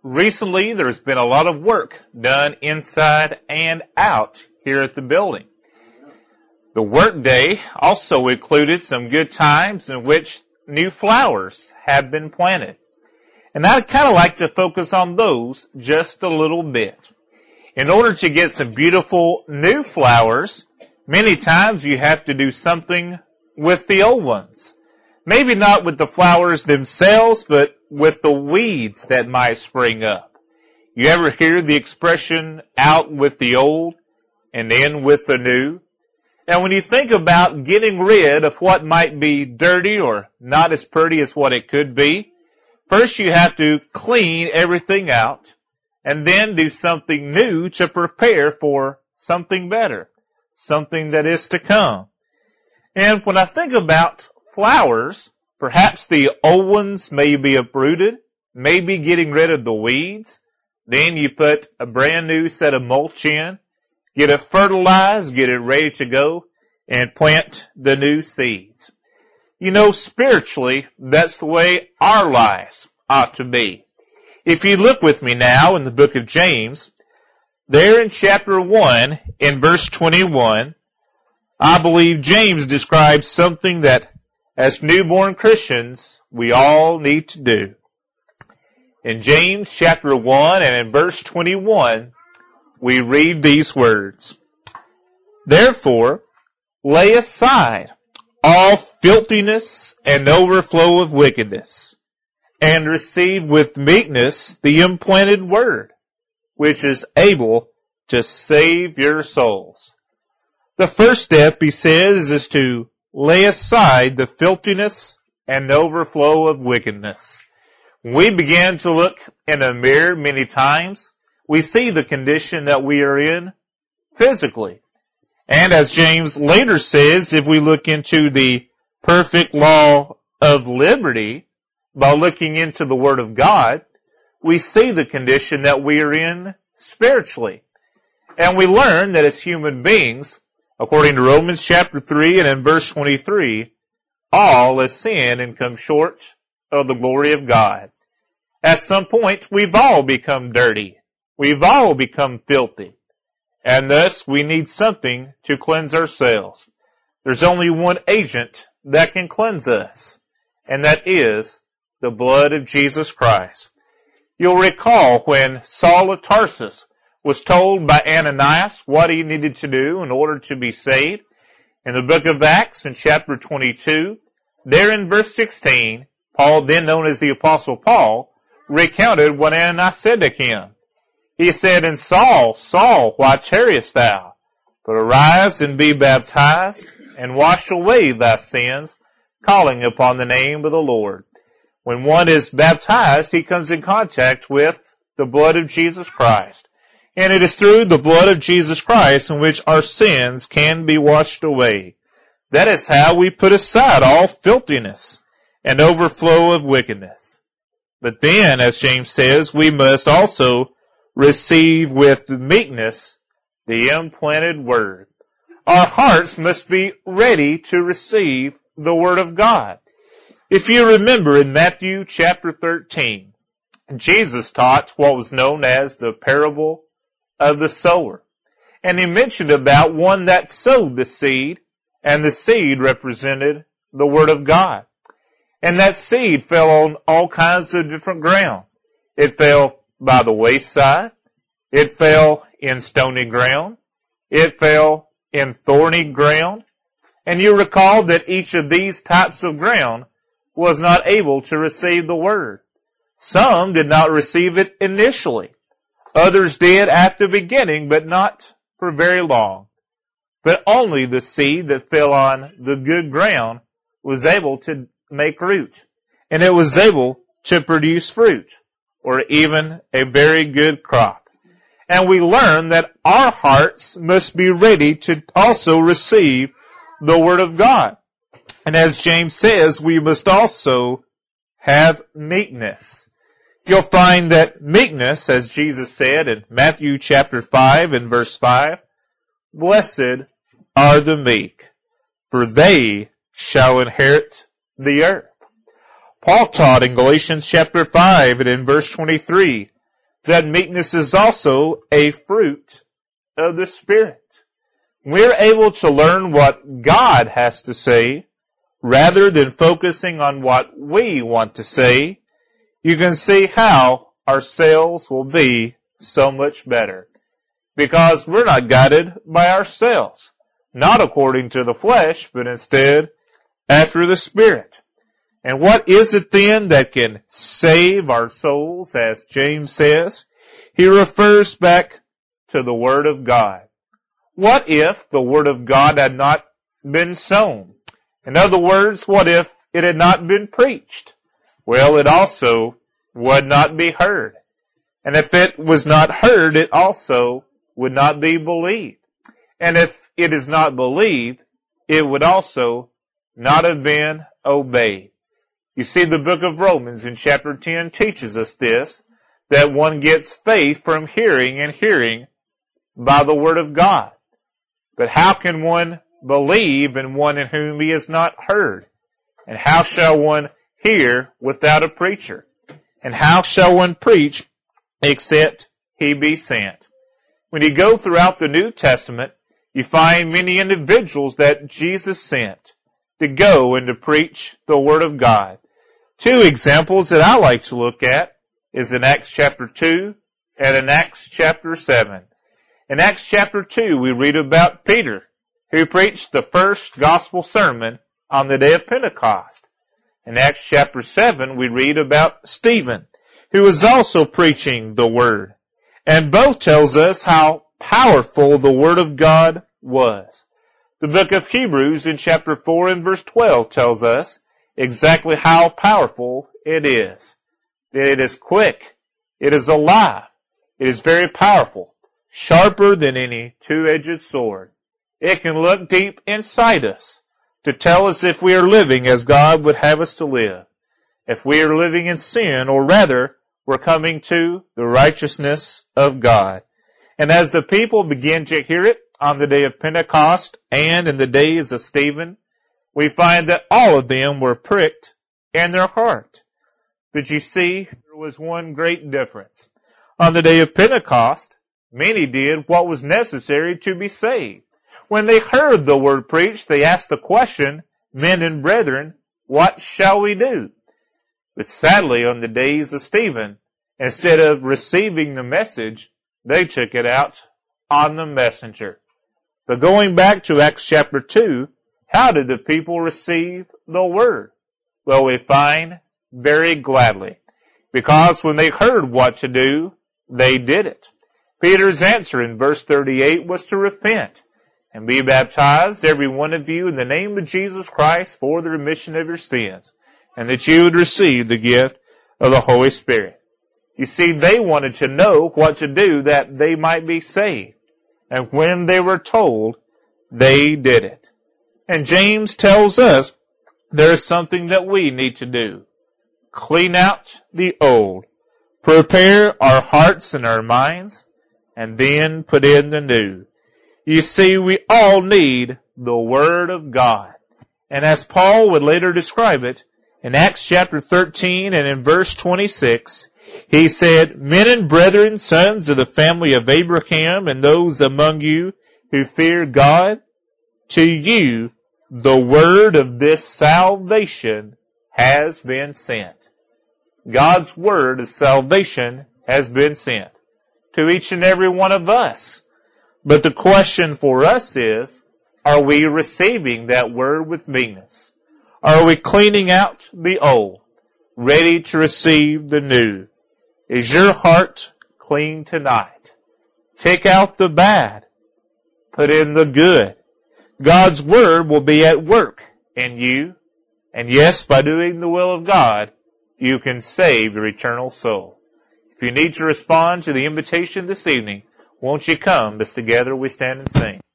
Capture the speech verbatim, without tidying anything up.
recently there's been a lot of work done inside and out here at the building. The work day also included some good times in which new flowers have been planted. And I'd kind of like to focus on those just a little bit. In order to get some beautiful new flowers, many times you have to do something with the old ones. Maybe not with the flowers themselves, but with the weeds that might spring up. You ever hear the expression, out with the old and in with the new? And when you think about getting rid of what might be dirty or not as pretty as what it could be, first you have to clean everything out and then do something new to prepare for something better, something that is to come. And when I think about flowers, perhaps the old ones may be uprooted, maybe getting rid of the weeds. Then you put a brand new set of mulch in, get it fertilized, get it ready to go, and plant the new seeds. You know, spiritually, that's the way our lives ought to be. If you look with me now in the book of James, there in chapter one, in verse twenty-one, I believe James describes something that, as newborn Christians, we all need to do. In James chapter one and in verse twenty-one, we read these words, "Therefore, lay aside all filthiness and overflow of wickedness, and receive with meekness the implanted word, which is able to save your souls." The first step, he says, is to lay aside the filthiness and overflow of wickedness. When we begin to look in a mirror many times, we see the condition that we are in physically. And as James later says, if we look into the perfect law of liberty, by looking into the Word of God, we see the condition that we are in spiritually. And we learn that as human beings, according to Romans chapter three and in verse twenty-three, all have sinned and come short of the glory of God. At some point, we've all become dirty. We've all become filthy. And thus, we need something to cleanse ourselves. There's only one agent that can cleanse us, and that is the blood of Jesus Christ. You'll recall when Saul of Tarsus was told by Ananias what he needed to do in order to be saved. In the book of Acts, in chapter twenty-two, there in verse sixteen, Paul, then known as the Apostle Paul, recounted what Ananias said to him. He said, "And Saul, Saul, why tarriest thou? But arise and be baptized, and wash away thy sins, calling upon the name of the Lord." When one is baptized, he comes in contact with the blood of Jesus Christ. And it is through the blood of Jesus Christ in which our sins can be washed away. That is how we put aside all filthiness and overflow of wickedness. But then, as James says, we must also receive with meekness the implanted word. Our hearts must be ready to receive the word of God. If you remember in Matthew chapter thirteen, Jesus taught what was known as the parable of the sower. And he mentioned about one that sowed the seed, and the seed represented the word of God. And that seed fell on all kinds of different ground. It fell by the wayside. It fell in stony ground. It fell in thorny ground. And you recall that each of these types of ground was not able to receive the word. Some did not receive it initially. Others did at the beginning, but not for very long. But only the seed that fell on the good ground was able to make root. And it was able to produce fruit, or even a very good crop. And we learn that our hearts must be ready to also receive the word of God. And as James says, we must also have meekness. You'll find that meekness, as Jesus said in Matthew chapter five and verse five, "Blessed are the meek, for they shall inherit the earth." Paul taught in Galatians chapter five and in verse twenty-three that meekness is also a fruit of the Spirit. We're able to learn what God has to say rather than focusing on what we want to say. You can see how our sales will be so much better, because we're not guided by ourselves, not according to the flesh, but instead after the Spirit. And what is it then that can save our souls, as James says? He refers back to the Word of God. What if the Word of God had not been sown? In other words, what if it had not been preached? Well, it also would not be heard. And if it was not heard, it also would not be believed. And if it is not believed, it would also not have been obeyed. You see, the book of Romans in chapter ten teaches us this, that one gets faith from hearing, and hearing by the word of God. But how can one believe in one in whom he has not heard? And how shall one hear without a preacher? And how shall one preach except he be sent? When you go throughout the New Testament, you find many individuals that Jesus sent to go and to preach the Word of God. Two examples that I like to look at is in Acts chapter two and in Acts chapter seven. In Acts chapter two, we read about Peter, who preached the first gospel sermon on the day of Pentecost. In Acts chapter seven, we read about Stephen, who was also preaching the Word. And both tells us how powerful the Word of God was. The book of Hebrews in chapter four and verse twelve tells us exactly how powerful it is. That it is quick, it is alive, it is very powerful, sharper than any two-edged sword. It can look deep inside us to tell us if we are living as God would have us to live, if we are living in sin, or rather, we're coming to the righteousness of God. And as the people begin to hear it on the day of Pentecost and in the days of Stephen, we find that all of them were pricked in their heart. But you see, there was one great difference. On the day of Pentecost, many did what was necessary to be saved. When they heard the word preached, they asked the question, "Men and brethren, what shall we do?" But sadly, on the days of Stephen, instead of receiving the message, they took it out on the messenger. But going back to Acts chapter two, how did the people receive the word? Well, we find very gladly, because when they heard what to do, they did it. Peter's answer in verse thirty-eight was to repent and be baptized, every one of you, in the name of Jesus Christ for the remission of your sins, and that you would receive the gift of the Holy Spirit. You see, they wanted to know what to do that they might be saved. And when they were told, they did it. And James tells us there is something that we need to do. Clean out the old. Prepare our hearts and our minds, and then put in the new. You see, we all need the Word of God. And as Paul would later describe it, in Acts chapter thirteen and in verse twenty-six, he said, "Men and brethren, sons of the family of Abraham, and those among you who fear God, to you the word of this salvation has been sent." God's word of salvation has been sent to each and every one of us. But the question for us is, are we receiving that word with meekness? Are we cleaning out the old, ready to receive the new? Is your heart clean tonight? Take out the bad. Put in the good. God's word will be at work in you. And yes, by doing the will of God, you can save your eternal soul. If you need to respond to the invitation this evening, won't you come as together we stand and sing?